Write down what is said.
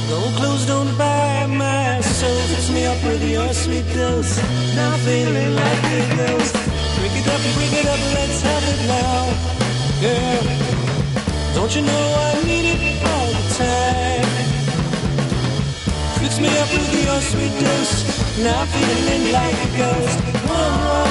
Don't close, don't buy my soul. Fix me up with your sweet dose. Now I'm feeling like a ghost. Break it up and break it up, let's have it now. Girl, don't you know I need it all the time? Fix me up with your sweet dose. Now I'm feeling like a ghost. Whoa, whoa.